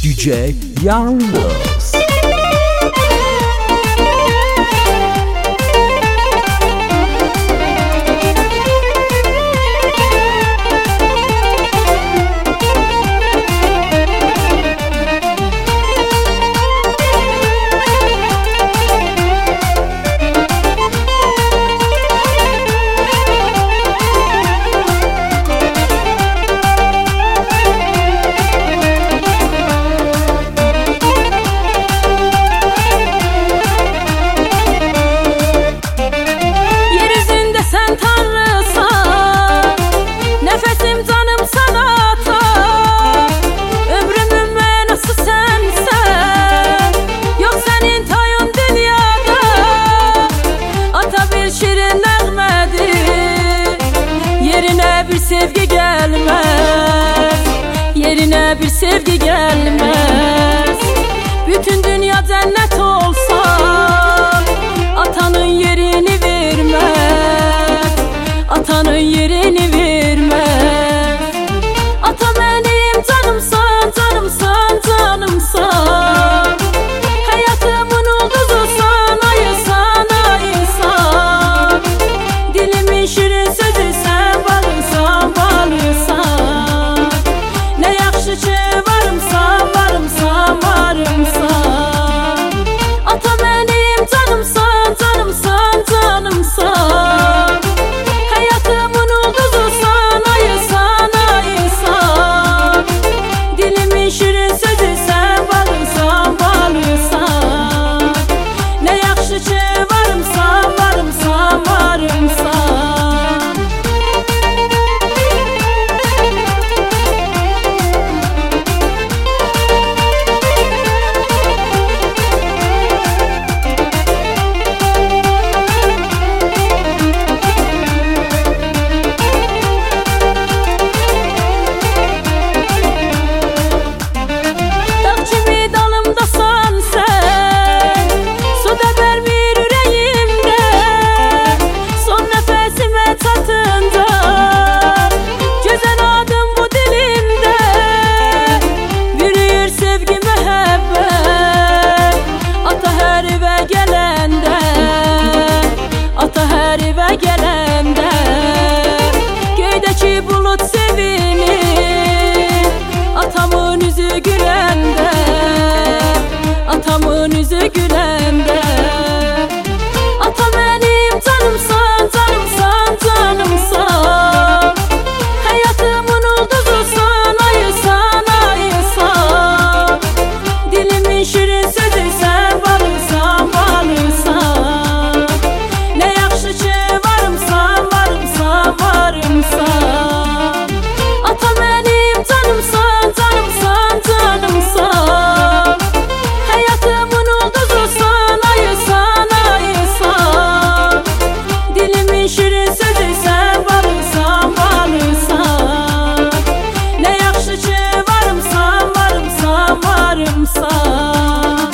DJ Yalnız. Bir sevgi gelmez, yerine bir sevgi gelmez. Bütün dünya cennet olsa atanın yerini vermez, atanın yerini vermez. Ata benim canımsan, canımsan, canımsan. Hayatımın ulduzusan, ayısan, ayısan. Dilimin şirin sözü sen balırsan, balırsan. Ne yaxşıcı varımsan, varımsan, varımsan. Ata benim canımsan, canımsan, canımsan. Hayatımın ulduzusan, ayısan, ayısan. Dilimin şirin sözü sen balırsan, balırsan. Ne yaxşıcı varımsan, varımsan, varımsan. Gələndə göydəki bulut sevinir, atamın üzü güləndə, atamın üzü güləndə. Ata mənim canımsan, canımsan, canımsan. Həyatımın ulduzusan, ayısan, ayısan. Dilimin şirin sözü sən balırsan, balırsan. Ne yaxşıcı varımsan, varımsan, varımsan. Ata benim canımsan, canımsan, canımsan. Hayatımın ulduzusan, ayısan, ayısan. Dilimin şirin sözü sen balırsan, balırsan. Ne yaxşıcı varımsan, varımsan, varımsan.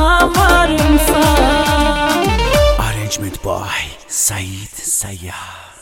Arrangement by Said Sayyah.